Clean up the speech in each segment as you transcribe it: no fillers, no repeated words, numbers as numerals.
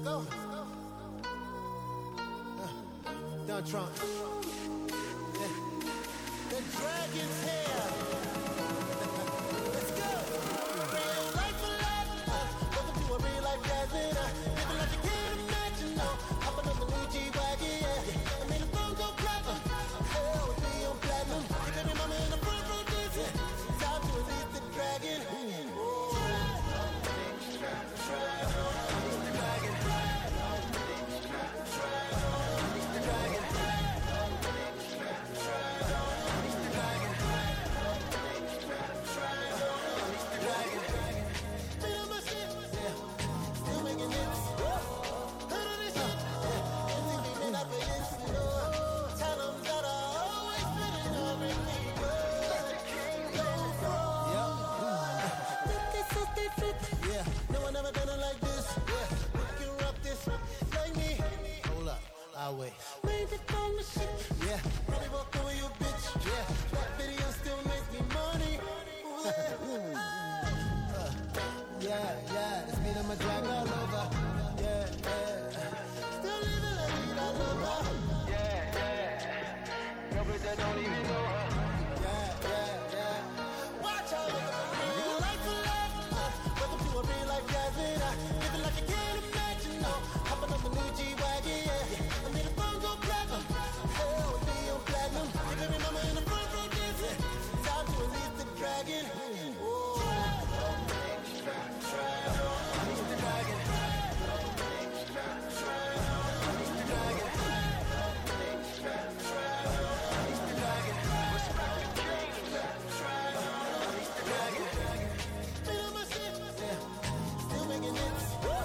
go. Don Trump. Yeah. The dragon's here. Let's go. Real life for life. Welcome to a real life Jasmine. Living like you can't imagine. No, hopping on the new G-Wagon. Yeah. I made the phone go platinum. Hell with me on platinum. Your baby mama in the front row dancing. Time to release the dragon. Wait. Yeah, probably walk over your bitch. Yeah, that video still makes me money. Yeah, it's me and my drag all over. Yeah. Still living la vida loca. Yeah. No, but I don't even know her. Yeah. Watch out, make a real life for life. Welcome to a real life Jasmine. Living like you can't imagine. No, hopping on the new G-Wagon. Yeah. Baby mama in the front row dancing. Time to release the dragon. Still making hits.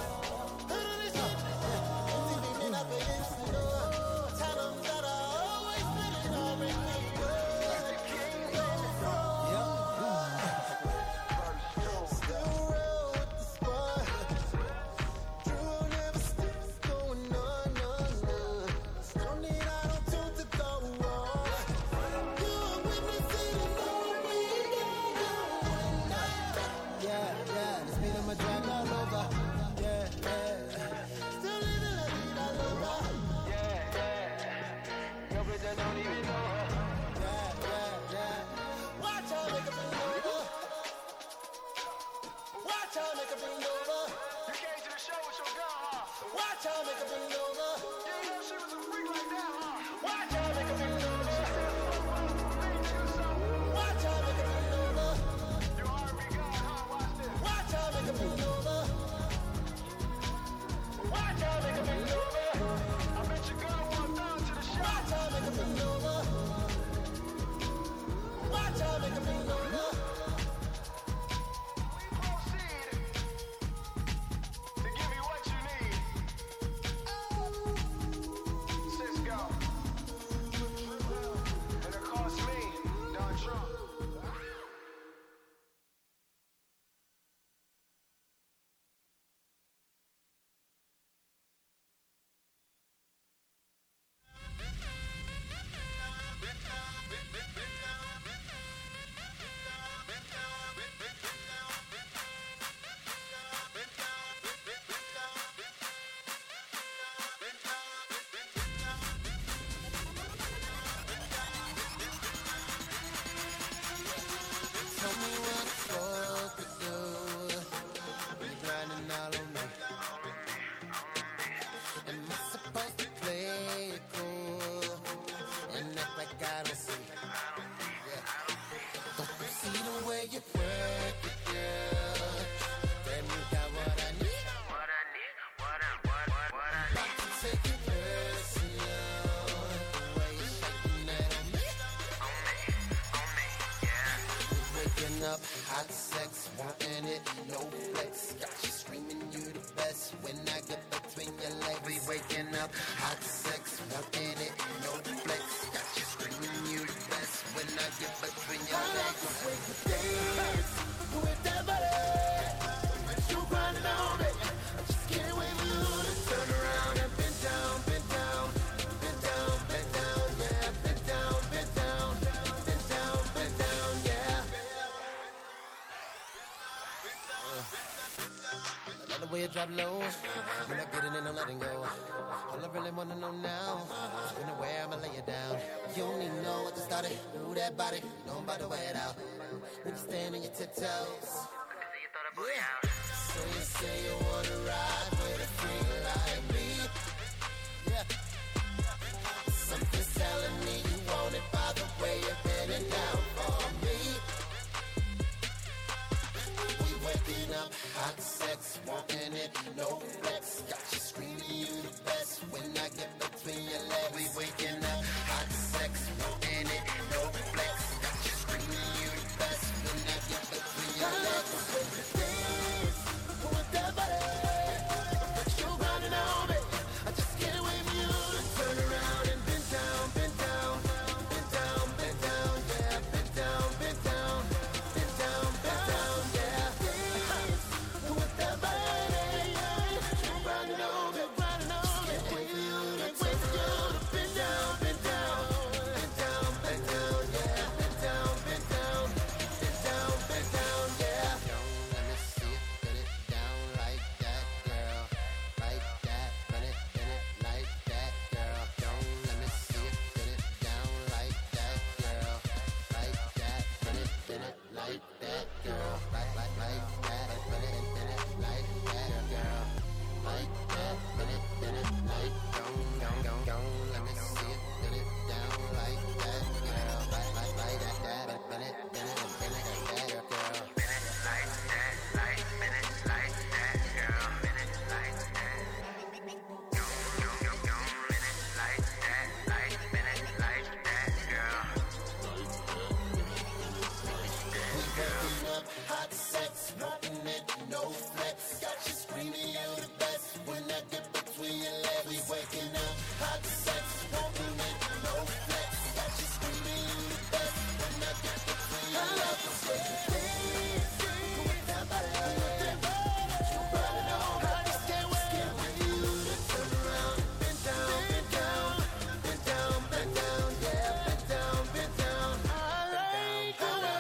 Hot sex, wanting it, no flex. Got you screaming, you the best. When I get between your legs, we waking up. Hot sex, wanting it, no flex. Got you screaming, you the best. When I get between your legs, I wait for days with that body. But you grinding on it. I just can't wait for you to turn around and bend down, bend down, bend down, bend down, yeah, bend down, bend down, bend down, bend down, yeah. The way it drop low. When I get it in, I'm letting go. All I really wanna know now is when and where I'ma lay it down. You don't even know what to start it. Move that body, know I'm about to wear it out. When you stand on your tiptoes. Yeah. So you say you wanna ride with a freak like me. Yeah. Something's telling me you want it by the way you're bending down for me. We waking up, hot sex, wanting it, no flex. Got you screaming you the best when I get between your legs. We waking up, hot sex, wanting it, no flex. Got you screaming you the best when I get between your legs. Dance with that body, but you grinding on me. I just can't wait for you to turn around and bend down, bend down, bend down, bend down, yeah, bend down, bend down, bend down, bend down, yeah. Dance with that body, you grinding on me, grinding on me. Can't wait for you to bend down, bend down, bend down, bend down, yeah, bend down, bend down, bend down, bend down, yeah. Let me see you put it down like that, girl, like that, run it like that, girl. Don't let me see you put it down like that, girl, like that, run it like that, girl, like that, run it like that, girl, like that, run it like. Don't let me see you put it down like that, girl, like that, run it like that, girl. Hot sex, wanting it, no flex. Got you screaming you the best when I get between your legs. We waking up, hot sex, wanting it, no flex. Got you screaming you the best when I get between your legs. Dance with that body, you running on. I just can't wait for you to turn around, bend down, bend down, bend down, bend down, yeah, bend down, bend down. I like the way.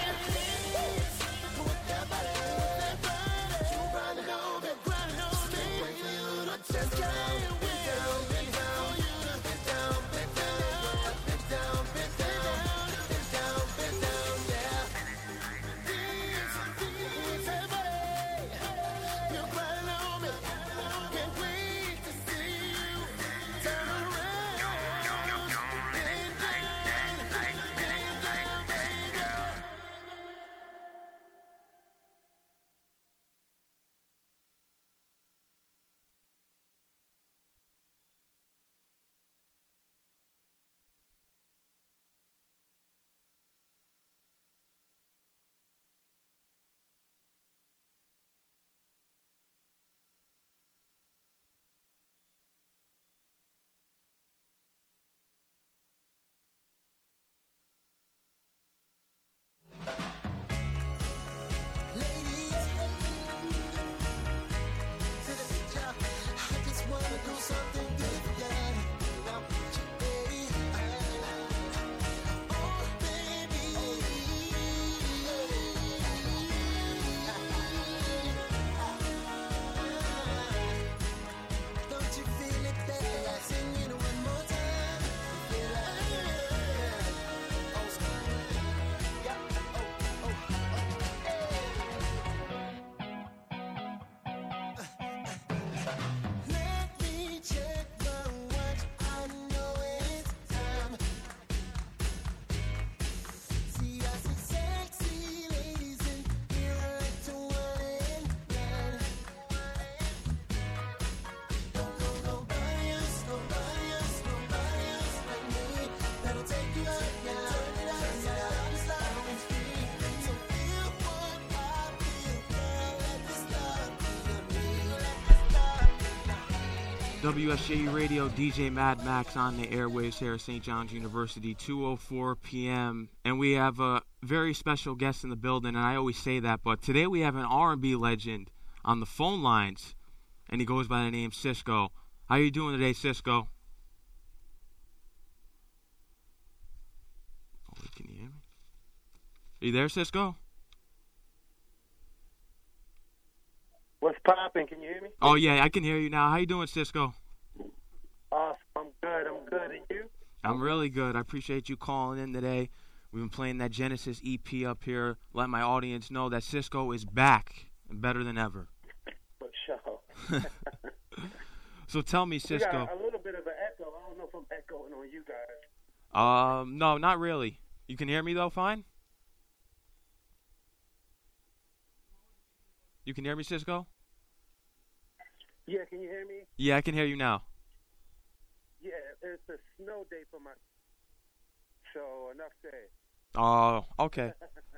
WSJU Radio, DJ Mad Max on the airwaves here at St. John's University, 2:04 p.m. And we have a very special guest in the building, and I always say that, but today we have an R&B legend on the phone lines, and he goes by the name Cisco. How you doing today, Cisco? Oh, can you hear me? Are you there, Cisco? What's popping? Can you hear me? Oh, yeah, I can hear you now. How you doing, Cisco? Awesome. I'm good. And you? I'm really good. I appreciate you calling in today. We've been playing that Genesis EP up here. Let my audience know that Cisco is back and better than ever. For sure. So tell me, We Cisco. got a little bit of an echo. I don't know if I'm echoing on you guys. No, not really. You can hear me, though, fine? You can hear me, Cisco? Yeah, can you hear me? Yeah, I can hear you now. Yeah, it's a snow day for my... So, enough said. Oh, okay.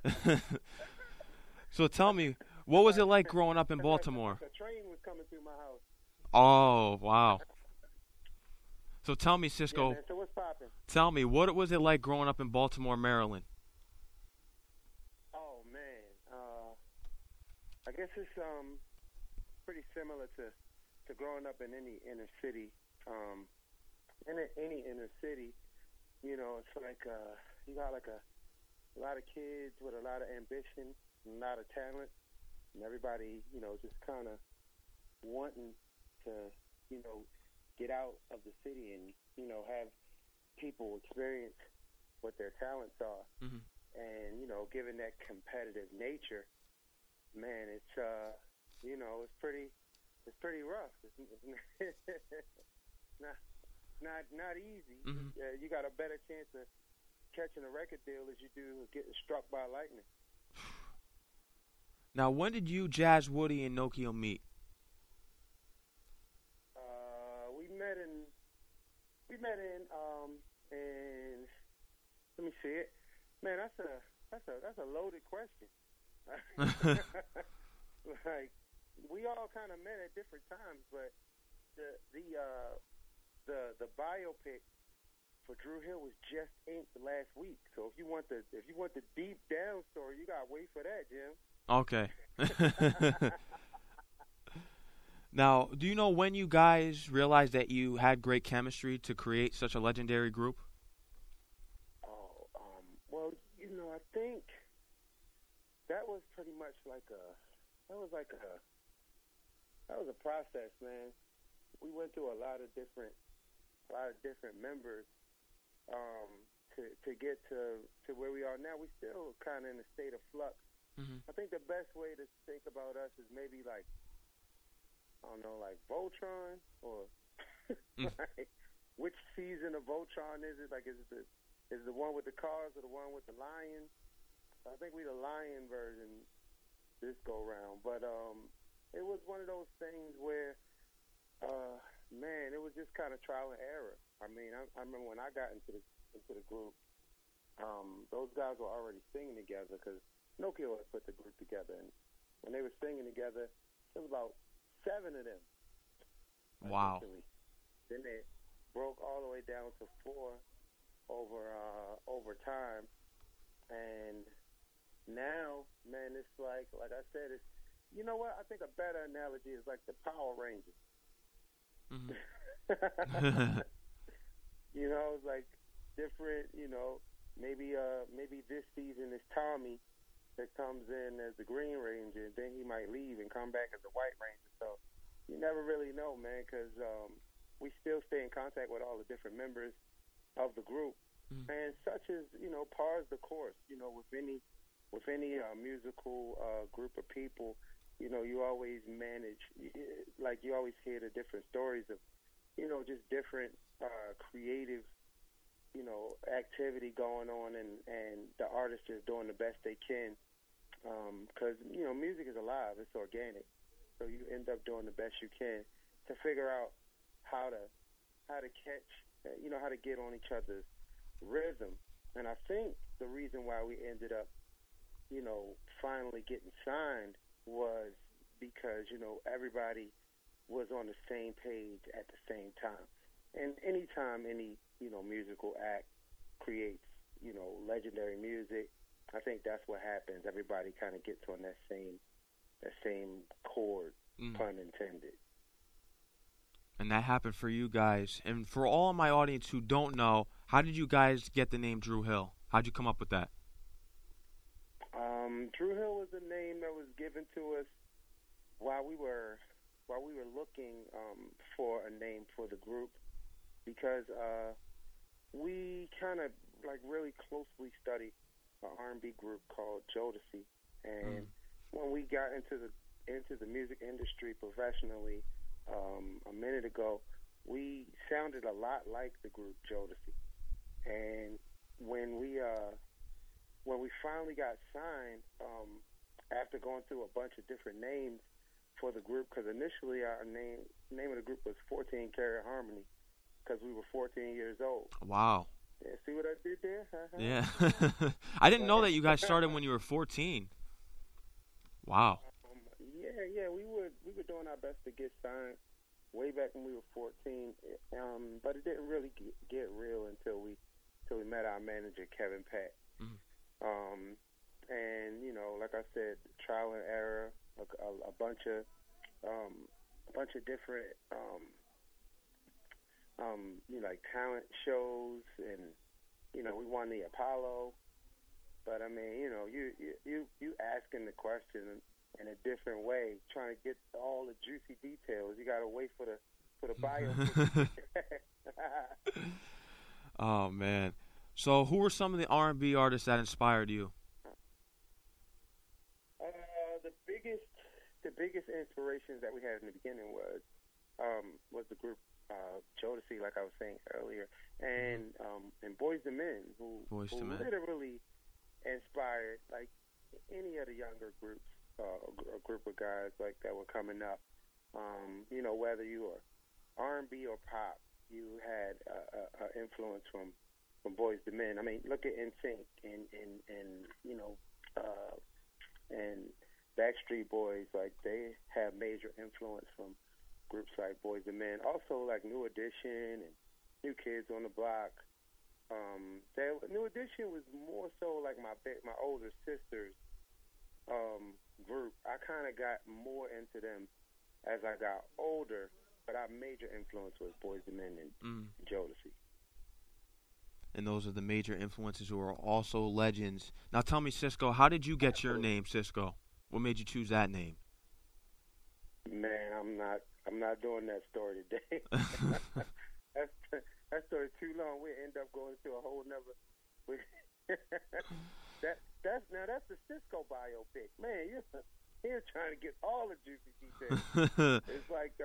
So tell me, what was it like growing up in Baltimore? A train was coming through my house. Oh, wow. So tell me, Yeah, Cisco, man, so what's popping? tell me, what was it like growing up in Baltimore, Maryland? Oh, man. I guess it's pretty similar to growing up in any inner city. In any inner city, you know, it's like you got like a lot of kids with a lot of ambition and a lot of talent, and everybody, you know, just kind of wanting to, you know, get out of the city and, you know, have people experience what their talents are. Mm-hmm. And, you know, given that competitive nature, man, it's you know, it's pretty rough. It's not easy. Mm-hmm. You got a better chance of catching a record deal as you do getting struck by lightning. Now, when did you, Jazz Woody, and Nokio meet? We met in let me see it. Man, that's a loaded question. Like, we all kind of met at different times, but the biopic for Dru Hill was just inked last week. So if you want the deep down story, you gotta wait for that, Jim. Okay. Now, do you know when you guys realized that you had great chemistry to create such a legendary group? Well, you know, I think that was pretty much like that was a process, man. We went through a lot of different members to get to where we are now. We still kind of in a state of flux. Mm-hmm. I think the best way to think about us is maybe like, I don't know, like Voltron, or like, which season of Voltron is it? Like, is it the one with the cars or the one with the lion? I think we the lion version this go round, but it was one of those things where, man, it was just kind of trial and error. I mean, I remember when I got into the group, those guys were already singing together because Nokio had put the group together, and when they were singing together, it was about 7 of them. Wow. Then they broke all the way down to 4 over time, and now, man, it's like I said, it's, you know what? I think a better analogy is like the Power Rangers. Mm-hmm. You know, it's like different. You know, maybe this season is Tommy that comes in as the Green Ranger, and then he might leave and come back as the White Ranger. So you never really know, man, because we still stay in contact with all the different members of the group, and such as, you know, par the course. You know, with any musical group of people, you know, you always manage, like you always hear the different stories of, you know, just different creative, you know, activity going on, and the artists just doing the best they can, because, you know, music is alive, it's organic, so you end up doing the best you can to figure out how to catch, you know, how to get on each other's rhythm. And I think the reason why we ended up, you know, finally getting signed was because, you know, everybody was on the same page at the same time. And anytime any, you know, musical act creates, you know, legendary music, I think that's what happens. Everybody kind of gets on that same chord, pun intended. And that happened for you guys. And for all of my audience who don't know, how did you guys get the name Dru Hill? How'd you come up with that? Dru Hill was a name that was given to us while we were looking for a name for the group, because we kind of like really closely studied an R&B group called Jodeci, and when we got into the music industry professionally a minute ago, we sounded a lot like the group Jodeci. And when we finally got signed, after going through a bunch of different names for the group, because initially our name of the group was 14 Karat Harmony, because we were 14 years old. Wow. Yeah, see what I did there? Yeah. I didn't know that you guys started when you were 14. Wow. Yeah, we were doing our best to get signed way back when we were 14, but it didn't really get real until we met our manager, Kevin Pat. Mm-hmm. And like I said, trial and error, a bunch of different like talent shows, and we won the Apollo. But I mean, you asking the question in a different way, trying to get all the juicy details. You gotta wait for the bio. Oh man. So who were some of the R&B artists that inspired you? The biggest inspirations that we had in the beginning was the group Jodeci, like I was saying earlier, and Boyz II Men, who literally inspired like any of the younger groups, a group of guys like that were coming up. Whether you were R&B or pop, you had an influence from Boyz II Men. I mean, look at NSYNC and Backstreet Boys. Like, they have major influence from groups like Boyz II Men. Also, like New Edition and New Kids on the Block. New Edition was more so like my older sister's group. I kind of got more into them as I got older, but our major influence was Boyz II Men and Jodeci. And those are the major influences who are also legends. Now tell me, Cisco, how did you get your name, Cisco? What made you choose that name? Man, I'm not doing that story today. That story's too long. We end up going to a whole nother. That's the Cisco biopic, man. You're trying to get all the juicy details. It's like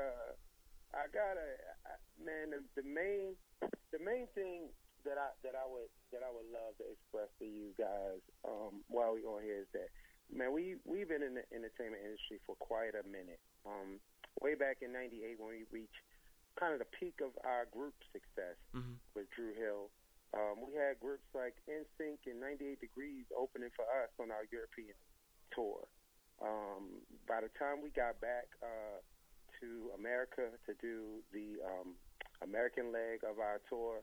the main thing that I would love to express to you guys while we on here is that, man, we've been in the entertainment industry for quite a minute. Way back in '98 when we reached kind of the peak of our group success with Dru Hill, we had groups like NSYNC and 98 Degrees opening for us on our European tour. By the time we got back to America to do the American leg of our tour,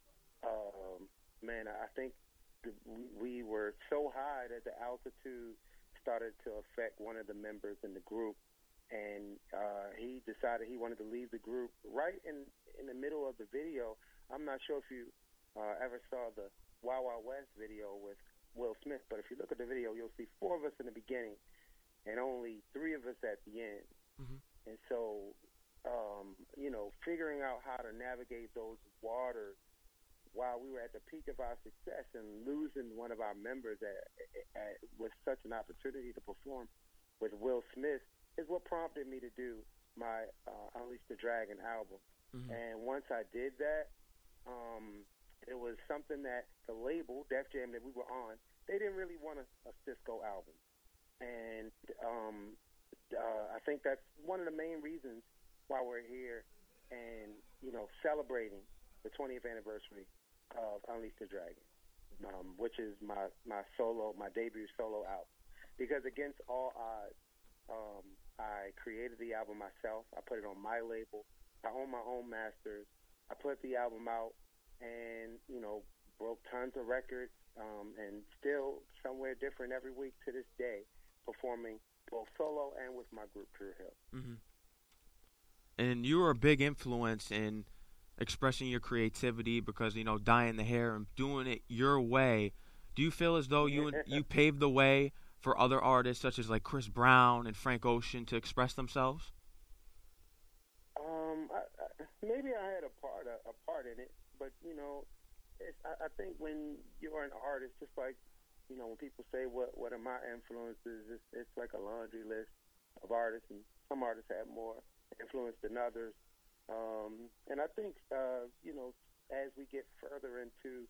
man, I think we were so high that the altitude started to affect one of the members in the group, and he decided he wanted to leave the group right in the middle of the video. I'm not sure if you ever saw the Wild Wild West video with Will Smith, but if you look at the video, you'll see 4 of us in the beginning and only 3 of us at the end. And so, figuring out how to navigate those waters while we were at the peak of our success and losing one of our members with such an opportunity to perform with Will Smith is what prompted me to do my Unleash the Dragon album. And once I did that, it was something that the label, Def Jam, that we were on, they didn't really want a Cisco album. And I think that's one of the main reasons why we're here and, celebrating the 20th anniversary of Unleash the Dragon, which is my debut solo album. Because against all odds, I created the album myself. I put it on my label. I own my own masters. I put the album out and, broke tons of records, and still somewhere different every week to this day, performing both solo and with my group, Dru Hill. And you were a big influence in expressing your creativity because, dyeing the hair and doing it your way. Do you feel as though you paved the way for other artists such as like Chris Brown and Frank Ocean to express themselves? Maybe I had a part in it, but I think when you're an artist, just like when people say what are my influences, it's like a laundry list of artists, and some artists have more influence than others. And I think as we get further into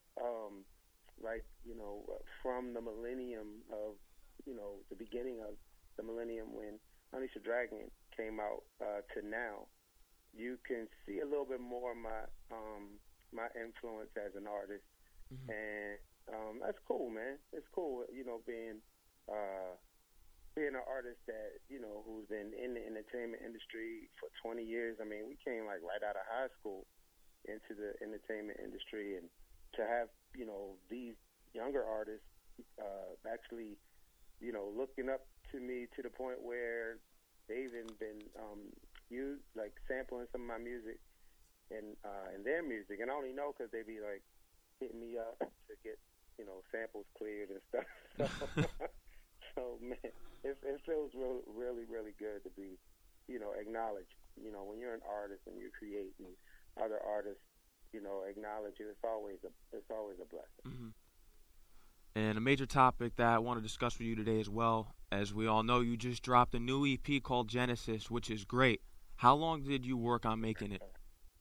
from the millennium of the beginning of the millennium when Unleash the Dragon came out to now, you can see a little bit more of my influence as an artist, and that's cool, man. It's cool, being an artist that who's been in the entertainment industry for 20 years. I mean, we came like right out of high school into the entertainment industry, and to have these younger artists actually looking up to me to the point where they've even been like sampling some of my music and their music, and I only know because they be like hitting me up to get samples cleared and stuff. So man, it feels really, really good to be acknowledged. When you're an artist and you create and other artists acknowledge you, it's always a blessing. Mm-hmm. And a major topic that I want to discuss with you today as well, as we all know, you just dropped a new EP called Genesis, which is great. How long did you work on making it?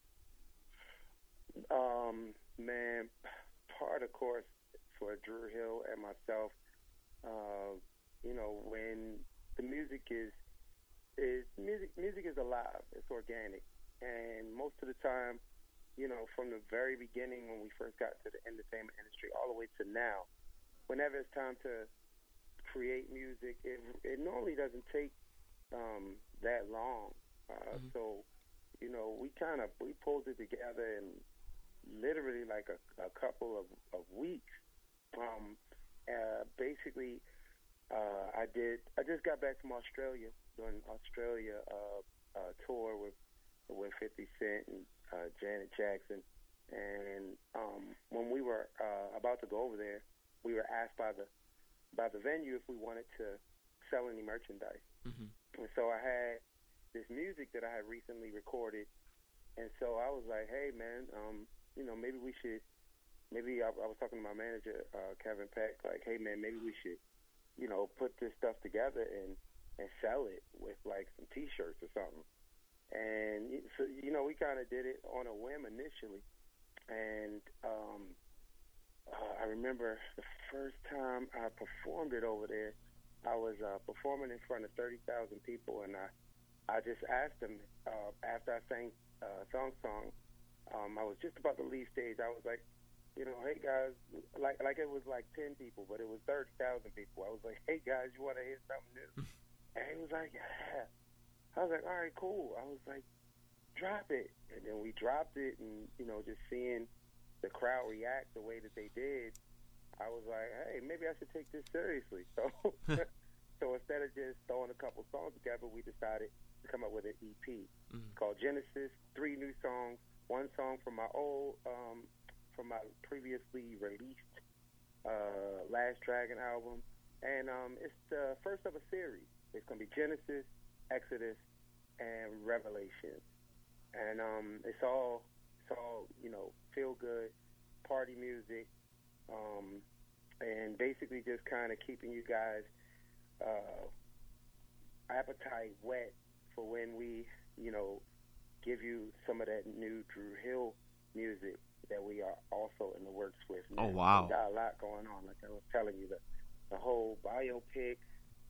Man, part of course for Dru Hill and myself, when the music is alive, it's organic, and most of the time, from the very beginning when we first got to the entertainment industry all the way to now, whenever it's time to create music, it normally doesn't take that long. So, we pulled it together in literally like a couple of weeks. Basically, I just got back from Australia, doing Australia tour with 50 Cent and Janet Jackson. And when we were about to go over there, we were asked by the venue if we wanted to sell any merchandise. Mm-hmm. And so I had this music that I had recently recorded, and so I was like, hey man, maybe we should, I was talking to my manager, Kevin Peck, like, hey man, maybe we should, put this stuff together and sell it with like some t-shirts or something. And so, we kind of did it on a whim initially. And I remember the first time I performed it over there, I was performing in front of 30,000 people, and I just asked them, after I sang Song, I was just about to leave stage. I was like, hey guys, like it was like 10 people, but it was 30,000 people. I was like, hey guys, you want to hear something new? And he was like, yeah. I was like, all right, cool. I was like, drop it. And then we dropped it, and, just seeing the crowd react the way that they did, I was like, hey, maybe I should take this seriously. So so instead of just throwing a couple songs together, we decided to come up with an EP called Genesis, 3 new songs, 1 song from my from my previously released Last Dragon album. And it's the first of a series. It's going to be Genesis, Exodus, and Revelation. And it's all feel good party music, and basically just kind of keeping you guys appetite wet for when we give you some of that new Dru Hill music that we are also in the works with. Man. Oh wow, we got a lot going on. Like I was telling you, the whole biopic,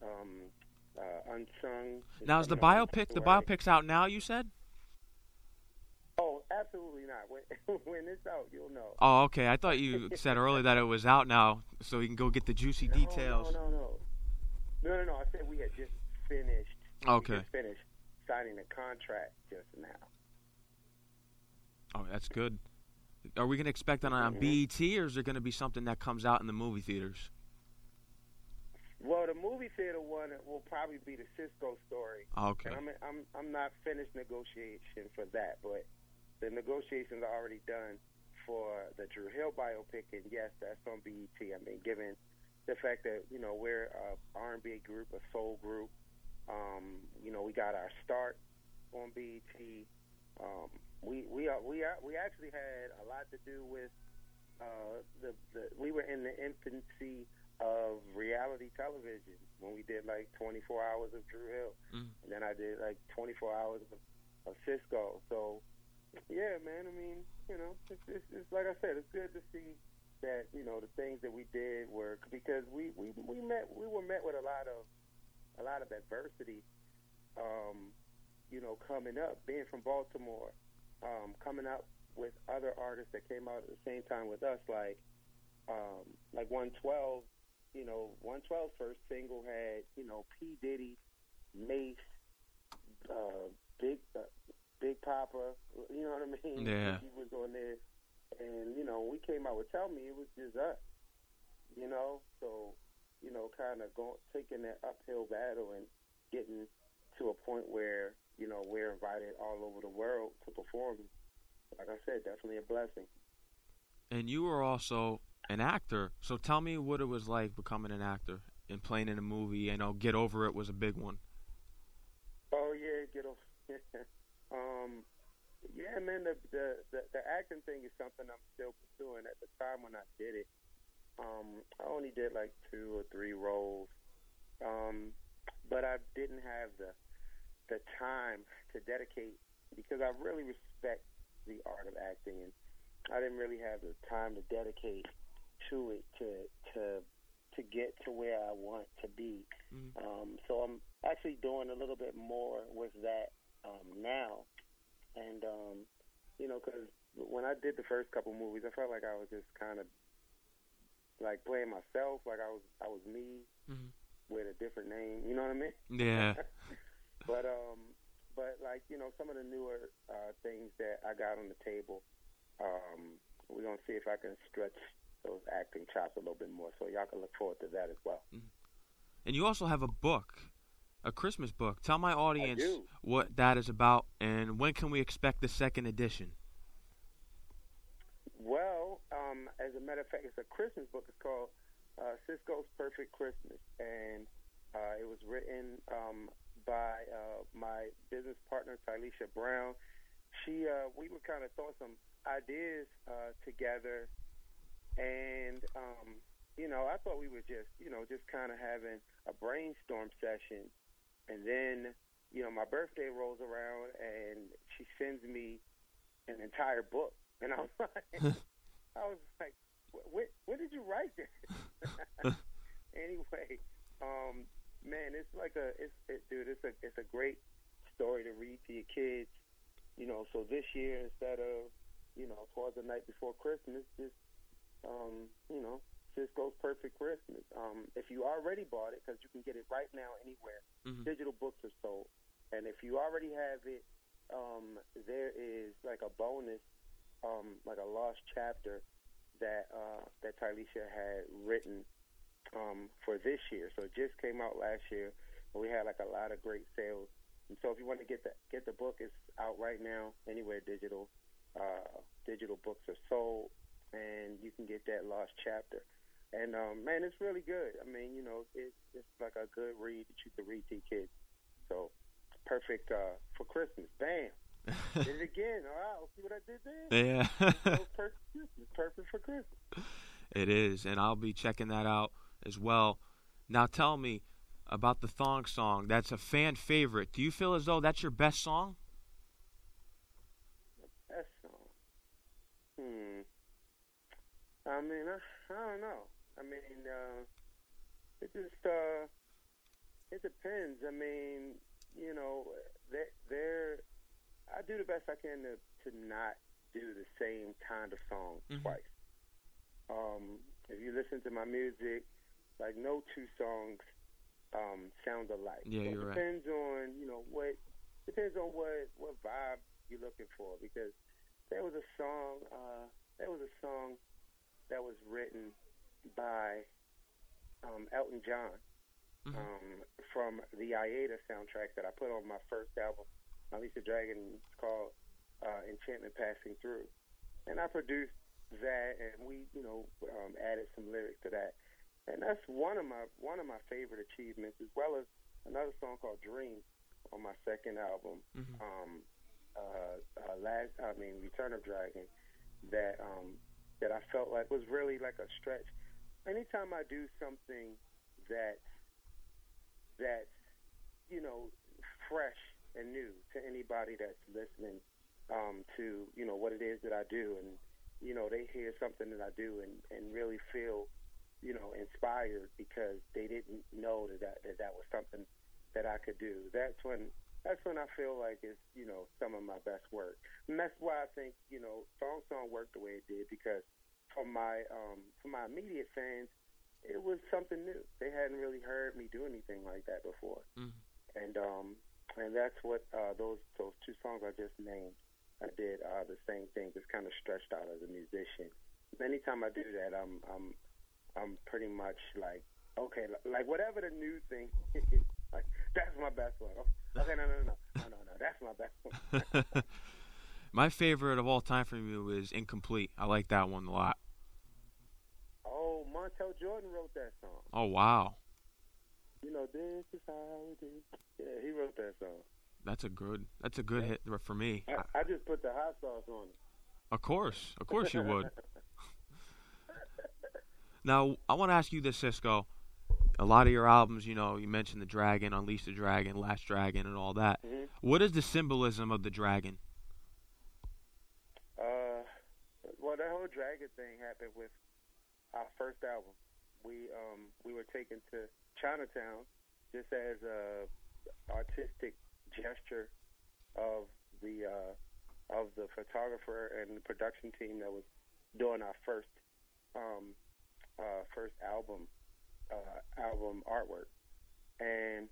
Unsung. Now is the biopics out now, you said? Oh, absolutely not. When it's out, you'll know. Oh, okay. I thought you said earlier that it was out now, so you can go get the juicy details. No. I said we had just finished. Okay. We just finished signing the contract just now. Oh, that's good. Are we going to expect that on BET, or is there going to be something that comes out in the movie theaters? Well, the movie theater one will probably be the Cisco story. Okay. And I'm not finished negotiation for that, but the negotiations are already done for the Dru Hill biopic, and yes, that's on BET. I've been given the fact that we're a R&B group, a soul group. We got our start on BET. We actually had a lot to do with we were in the infancy of reality television when we did like 24 hours of Drew Hill, and then I did like 24 hours of Cisco. So yeah, man. I mean, it's like I said, it's good to see that the things that we did were because we were met with a lot of adversity. Coming up, being from Baltimore, coming up with other artists that came out at the same time with us, like 112. 112's first single had P Diddy, Mace, Big Papa. You know what I mean? Yeah. He was on there, and we came out with Tell Me. It was just us. So kind of taking that uphill battle and getting to a point where we're invited all over the world to perform. Like I said, definitely a blessing. And you were also an actor, so tell me what it was like becoming an actor and playing in a movie. I know Get Over It was a big one. Oh yeah, Get Over. Yeah, man. The acting thing is something I'm still pursuing. At the time when I did it, I only did like 2 or 3 roles, but I didn't have the time to dedicate because I really respect the art of acting, and I didn't really have the time to dedicate to it to get to where I want to be. So I'm actually doing a little bit more with that now, and because when I did the first couple movies, I felt like I was just kind of like playing myself, like I was me with a different name. You know what I mean? Yeah. But like some of the newer things that I got on the table, we're gonna see if I can stretch those acting chops a little bit more. So y'all can look forward to that as well. And you also have a book, a Christmas book. Tell my audience what that is about, and when can we expect the second edition? Well, as a matter of fact, it's a Christmas book. It's called Cisco's Perfect Christmas, and it was written by my business partner, Tylisha Brown. We would kind of throw some ideas together, and I thought we were just kind of having a brainstorm session, and then my birthday rolls around, and she sends me an entire book, and I was like, when did you write this? Anyway. Man, it's like it's a great story to read to your kids. So this year, instead of towards the night before Christmas, just Cisco's Perfect Christmas. If you already bought it, because you can get it right now anywhere, digital books are sold, and if you already have it, there is like a bonus, like a lost chapter that Tylisha had written. For this year, so it just came out last year, and we had like a lot of great sales. And so, if you want to get the book, it's out right now anywhere digital books are sold, and you can get that lost chapter. And man, it's really good. I mean, it's like a good read that you can read to your kids. So perfect for Christmas. Bam. Did it again. All right, see what I did there? Yeah. Perfect for Christmas. It is, and I'll be checking that out as well. Now tell me about the Thong Song. That's a fan favorite. Do you feel as though that's your best song? The best song? I mean, I don't know. I mean, it just it depends. I mean, I do the best I can to not do the same kind of song twice. If you listen to my music, like no 2 songs sound alike. Yeah, so you're right. Depends on what vibe you're looking for. Because there was a song that was written by Elton John from the Aida soundtrack that I put on my first album, Lisa Dragon. It's called Enchantment Passing Through, and I produced that, and we added some lyrics to that. and that's one of my favorite achievements, as well as another song called Dream on my second album. Return of Dragon, that I felt like was really like a stretch. Anytime I do something that's fresh and new to anybody that's listening to what it is that I do, and they hear something that I do and really feel inspired because they didn't know that was something that I could do. That's when I feel like it's some of my best work, and that's why I think Song worked the way it did, because for my immediate fans, it was something new. They hadn't really heard me do anything like that before, and that's what those two songs I just named. I did the same thing, just kind of stretched out as a musician. Anytime I do that, I'm pretty much like, okay, like whatever the new thing is, like, that's my best one. Okay, no, that's my best one. My favorite of all time from you is Incomplete. I like that one a lot. Oh, Montel Jordan wrote that song. Oh, wow. This is how we do. Yeah, he wrote that song. That's a good hit for me. I just put the hot sauce on it. Of course you would. Now, I want to ask you this, Cisco. A lot of your albums, you mentioned the dragon, Unleash the Dragon, Last Dragon, and all that. Mm-hmm. What is the symbolism of the dragon? Well, that whole dragon thing happened with our first album. We were taken to Chinatown just as a artistic gesture of the photographer and the production team that was doing our first album artwork, and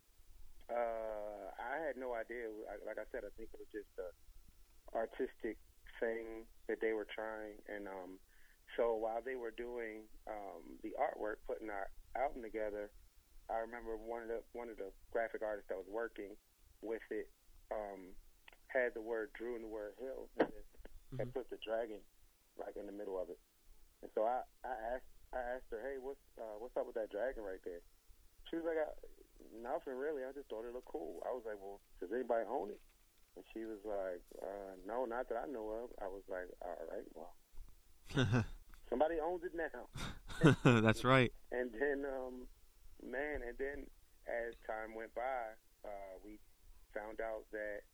I had no idea. Like I said, I think it was just a artistic thing that they were trying, and so while they were doing the artwork, putting our album together, I remember one of the graphic artists that was working with it had the word Drew and the word Hill, and had put the dragon like in the middle of it. And so I asked her, hey, what's up with that dragon right there? She was like, nothing really. I just thought it looked cool. I was like, well, does anybody own it? And she was like, no, not that I know of. I was like, all right, well, somebody owns it now. That's right. And then, and then as time went by, we found out that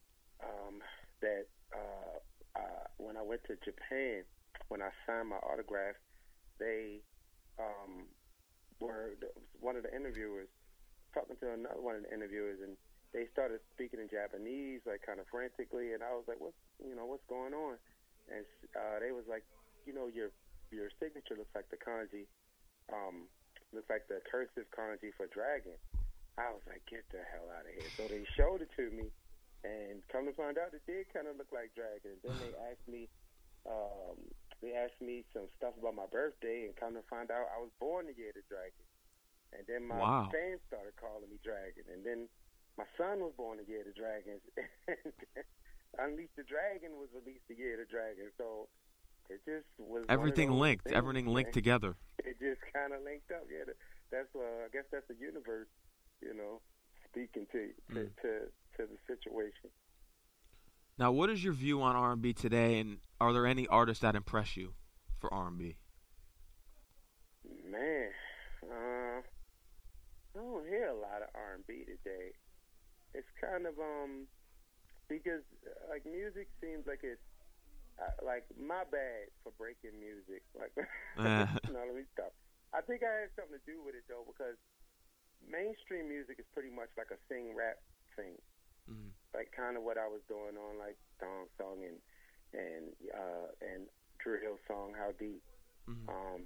when I went to Japan, when I signed my autograph, they were one of the interviewers talking to another one of the interviewers, and they started speaking in Japanese, like kind of frantically, and I was like, what's going on? And they was like, your signature looks like the kanji, looks like the cursive kanji for dragon. I was like, get the hell out of here. So they showed it to me, and come to find out, it did kind of look like dragon. Then they asked me some stuff about my birthday, and come to find out I was born the year of the dragon. And then my fans started calling me Dragon. And then my son was born the year of the Dragon. And Unleash the Dragon was released the year of the Dragon. So it just was everything linked. Things, everything linked together. It just kind of linked up. Yeah, that's I guess that's the universe, speaking to the situation. Now, what is your view on R&B today, and are there any artists that impress you for R&B? Man, I don't hear a lot of R&B today. It's kind of because like music seems like it's like my bad for breaking music. Like, no, let me stop. I think I had something to do with it though, because mainstream music is pretty much like a sing rap thing. Mm-hmm. Like kind of what I was doing on like song and Drew Hill song How Deep. Mm-hmm.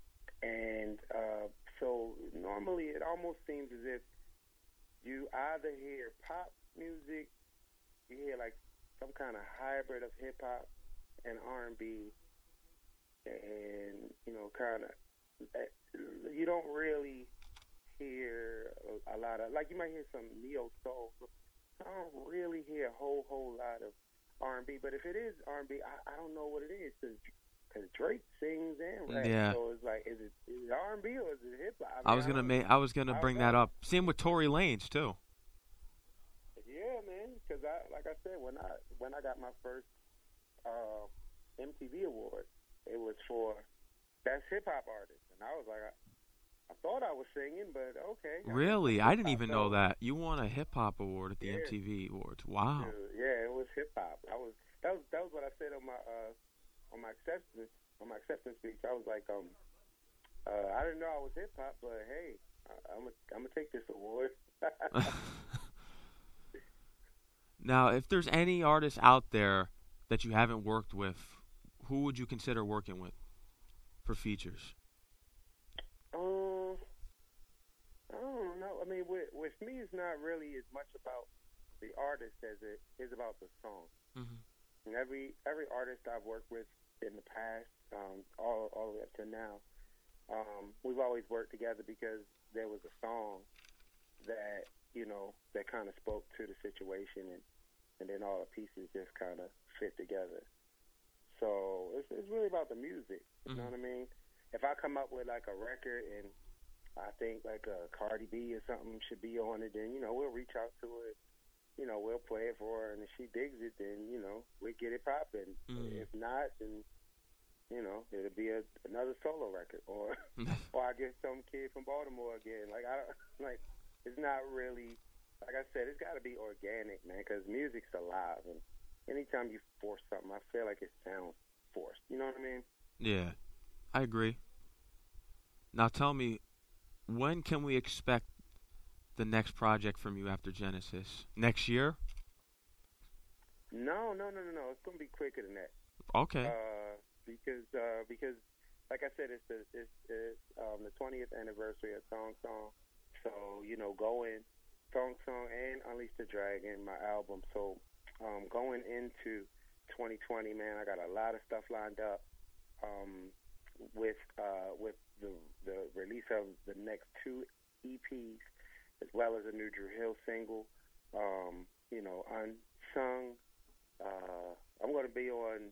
So normally it almost seems as if you either hear pop music, you hear like some kind of hybrid of hip hop and R&B, and kind of you don't really hear a lot of, like, you might hear some neo soul. I don't really hear a whole lot of R&B, but if it is R&B, I don't know what it is, because because Drake sings and raps. Yeah. So it's like, is it R&B or is it hip hop? I was gonna bring that up. Same with Tory Lanez too. Yeah, man. Because like I said, when I got my first MTV award, it was for best hip hop artist, and I was like, I thought I was singing, but okay. Really, I didn't even know that you won a hip hop award at the MTV Awards. Wow. Yeah, it was hip hop. That was what I said on my acceptance speech. I was like, I didn't know I was hip hop, but hey, I'm gonna take this award. Now, if there's any artists out there that you haven't worked with, who would you consider working with for features? I don't know. I mean, with me, it's not really as much about the artist as it is about the song. Mm-hmm. And every artist I've worked with in the past, all the way up to now, we've always worked together because there was a song that that kind of spoke to the situation, and then all the pieces just kind of fit together. So it's really about the music. You know what I mean? If I come up with like a record and I think like a Cardi B or something should be on it, then we'll reach out to it. We'll play it for her, and if she digs it, then we get it popping. If not, then it'll be another solo record, or or I get some kid from Baltimore again. It's not really, like I said, it's got to be organic, man, because music's alive, and anytime you force something, I feel like it sounds forced. You know what I mean? Yeah, I agree. Now tell me, when can we expect the next project from you after Genesis? Next year? No. It's gonna be quicker than that. Okay. Because like I said, it's the 20th anniversary of Thong Song. So going Thong Song and Unleash the Dragon, my album. So going into 2020, man, I got a lot of stuff lined up. With the release of the next 2 EPs, as well as a new Drew Hill single, Unsung. I'm going to be on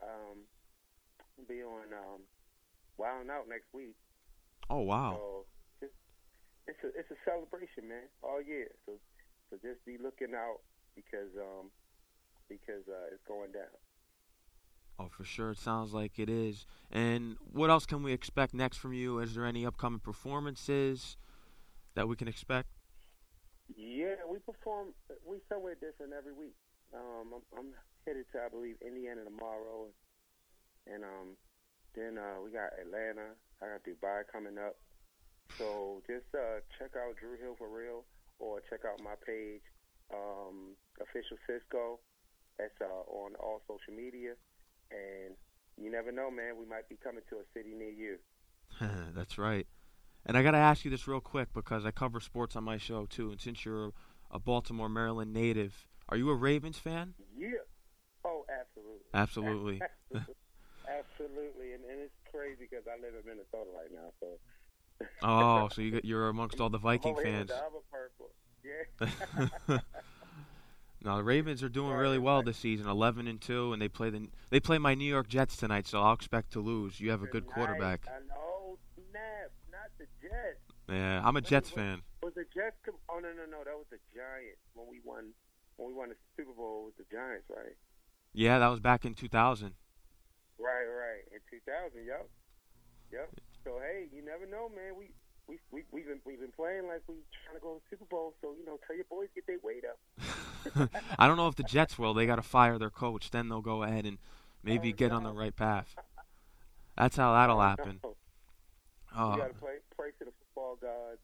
Wild 'N Out next week. Oh wow! So it's a celebration, man, all year. So just be looking out because it's going down. Oh, for sure. It sounds like it is. And what else can we expect next from you? Is there any upcoming performances that we can expect? Yeah, we somewhere different every week. I'm headed to, I believe, Indiana tomorrow, and then we got Atlanta. I got Dubai coming up. So just check out Drew Hill for Real, or check out my page, Official Cisco. That's on all social media. And you never know, man. We might be coming to a city near you. That's right. And I got to ask you this real quick because I cover sports on my show, too. And since you're a Baltimore, Maryland native, are you a Ravens fan? Yeah. Oh, absolutely. Absolutely. Absolutely. And it's crazy because I live in Minnesota right now. So. Oh, so you're amongst all the Viking fans. I'm a purple. Yeah. No, the Ravens are doing really well this season, 11-2, and they play my New York Jets tonight, so I'll expect to lose. You have a good quarterback. I know, snap, not the Jets. Yeah, I'm a Jets fan. Was the Jets? Oh no, that was the Giants when we won the Super Bowl with the Giants, right? Yeah, that was back in 2000. Right, in 2000. Yep. So hey, you never know, man. We've been playing like we trying to go to the Super Bowl, so tell your boys get their weight up. I don't know if the Jets will. They got to fire their coach, then they'll go ahead and maybe get on the right path. That's how that'll happen. You got to pray to the football gods.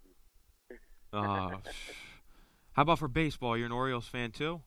How about for baseball? You're an Orioles fan too?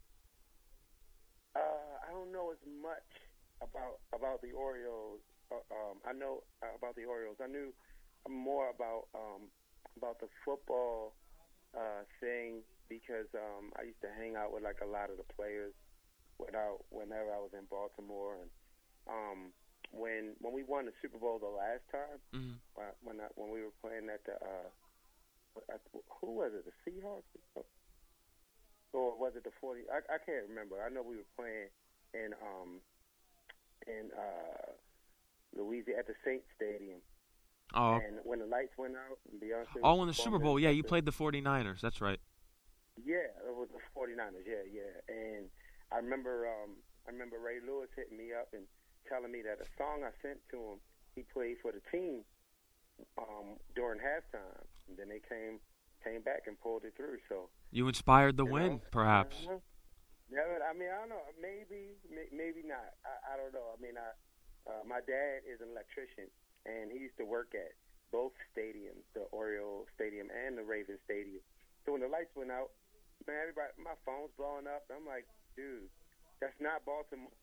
I don't know as much about the Orioles. I know about the Orioles. I knew more about the football thing because I used to hang out with like a lot of the players whenever I was in Baltimore, and when we won the Super Bowl the last time, when we were playing at the who was it, the Seahawks, or was it the 40? I can't remember. I know we were playing in Louisiana, at the Saints Stadium. Oh. And when the lights went out, and Beyonce. Oh, in the Super Bowl, yeah, you played the 49ers. That's right. Yeah, it was the 49ers. Yeah. And I remember Ray Lewis hitting me up and telling me that a song I sent to him, he played for the team during halftime, and then they came back and pulled it through. So you inspired the win, perhaps. Yeah, I mean, I don't know. Maybe not. I don't know. I mean, my dad is an electrician, and he used to work at both stadiums, the Oriole Stadium and the Ravens Stadium. So when the lights went out, man, everybody, my phone's blowing up. I'm like, dude, that's not Baltimore.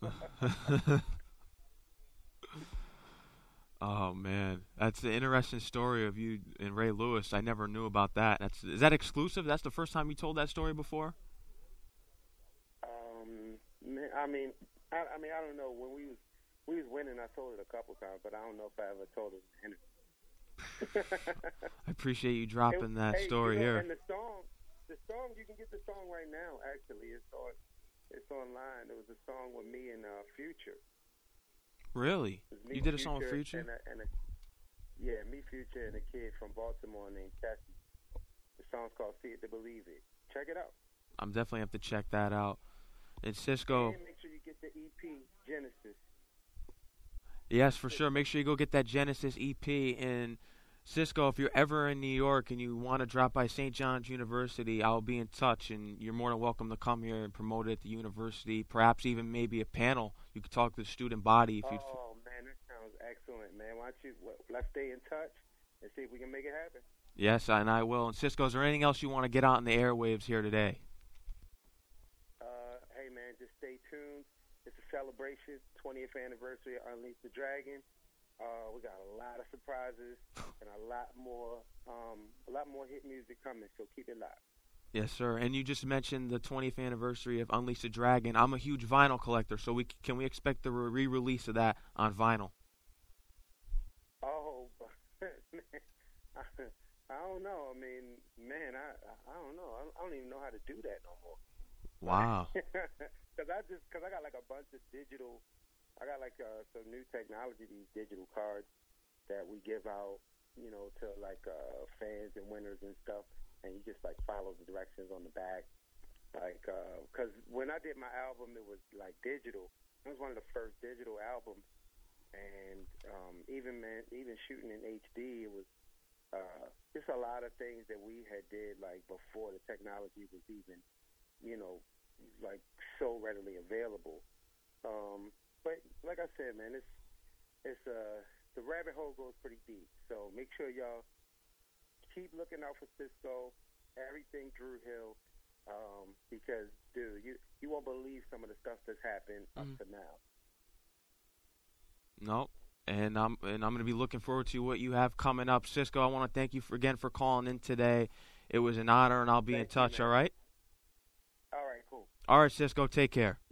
Oh man, that's an interesting story of you and Ray Lewis. I never knew about that. Is that exclusive? That's the first time you told that story before? I mean, I don't know. When we was winning, I told it a couple times, but I don't know if I ever told it in the interview. I appreciate you dropping that story here. And the song, you can get the song right now. Actually, it's online. It was a song with me and Future. Really? You did a song with Future? Yeah, me, Future, and a kid from Baltimore named Tessie. The song's called "See It to Believe It." Check it out. I'm definitely have to check that out. And Cisco. And make sure you get the EP Genesis. Yes, for sure. Make sure you go get that Genesis EP. And Cisco, if you're ever in New York and you want to drop by St. John's University, I'll be in touch, and you're more than welcome to come here and promote it at the university. Perhaps even maybe a panel. You could talk to the student body. If Oh man, that sounds excellent, man. Why don't you let's stay in touch and see if we can make it happen. Yes, and I will. And Cisco, is there anything else you want to get out in the airwaves here today? Hey man, just stay tuned. It's a celebration, 20th anniversary of Unleash the Dragon. We got a lot of surprises and a lot more hit music coming, so keep it locked. Yes, sir. And you just mentioned the 20th anniversary of Unleash the Dragon. I'm a huge vinyl collector, so can we expect the re-release of that on vinyl? Oh, I don't know. I mean, man, I don't know. I don't even know how to do that no more. Wow. Because I got like a bunch of digital. I got like some new technology, these digital cards that we give out, to like fans and winners and stuff. And you just like follow the directions on the back. Like, because when I did my album, it was like digital. It was one of the first digital albums. And even shooting in HD, it was just a lot of things that we had did like before the technology was even, like so readily available. But like I said, man, it's the rabbit hole goes pretty deep. So make sure y'all keep looking out for Cisco, everything Dru Hill, because dude, you won't believe some of the stuff that's happened up to now. No. And I'm going to be looking forward to what you have coming up. Cisco, I want to thank you again for calling in today. It was an honor, and I'll be in touch, all right? All right, cool. All right, Cisco, take care.